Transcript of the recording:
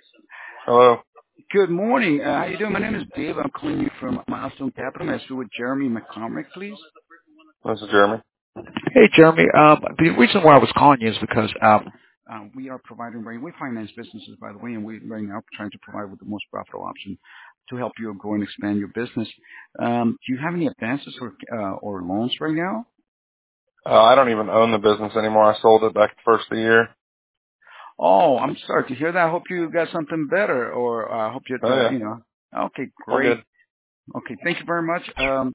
Hello, Good morning. How you doing? My name is Dave. I'm calling you from Milestone Capital. May I speak with Jeremy McCormick, please? this is Jeremy. Hey, Jeremy. The reason why I was calling you is because We are providing we finance businesses, by the way, and we're right now trying to provide with the most profitable option to help you grow and expand your business. Do you have any advances or loans right now? I don't even own the business anymore. I sold it back the first of the year. Oh, I'm sorry to hear that. I hope you got something better, or I hope you, Oh yeah, Okay, all great. good. Okay, thank you very much.